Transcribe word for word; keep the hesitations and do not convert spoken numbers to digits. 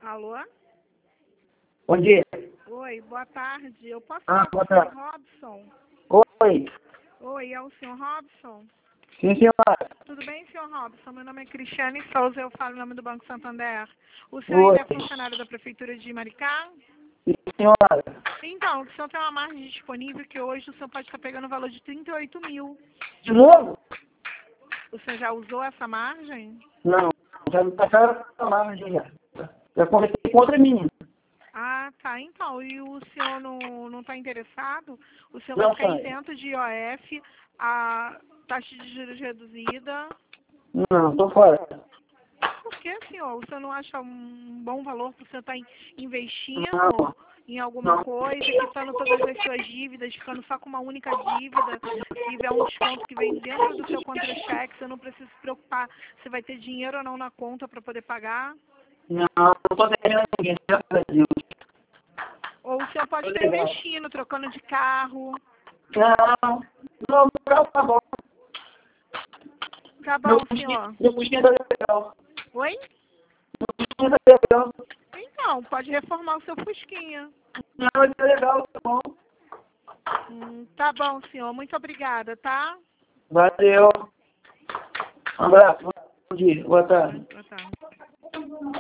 Alô? Bom dia. Oi, boa tarde. Eu posso Ah, falar com boa o senhor tarde. Robson? Oi. Oi, é o senhor Robson? Sim, senhora. Tudo bem, senhor Robson? Meu nome é Cristiane Souza, eu falo em nome do Banco Santander. O senhor Oi. ainda é funcionário da Prefeitura de Maricá? Sim, senhora. Então, o senhor tem uma margem disponível que hoje o senhor pode estar pegando o valor de trinta e oito mil. De novo? O senhor já usou essa margem? Não. Já me passaram a margem já. Já conversei com outra menina. Ah, tá. Então, e o senhor não não está interessado? O senhor vai Não, ficar senhora. isento de I O F, a taxa de juros reduzida. Não, tô fora. Por que, senhor? O senhor não acha um bom valor para o senhor estar investindo Não. em alguma Não. coisa, quitando todas as suas dívidas, ficando só com uma única dívida, se tiver um desconto que vem dentro do seu contra-cheque, você não precisa se preocupar se vai ter dinheiro ou não na conta para poder pagar? Não, não tô devendo ninguém. Graças a Deus. Ou o senhor pode Tô estar legal. investindo, trocando de carro. Não. Não, não, tá bom. Tá Meu bom, senhor. meu coxinha tá legal. Oi? Meu coxinha tá legal. Então, pode reformar o seu Fusquinha. Não, tá legal, tá bom. Hum, tá bom, senhor. Muito obrigada, tá? Valeu. Um abraço. Bom dia. Boa tarde. Boa tarde.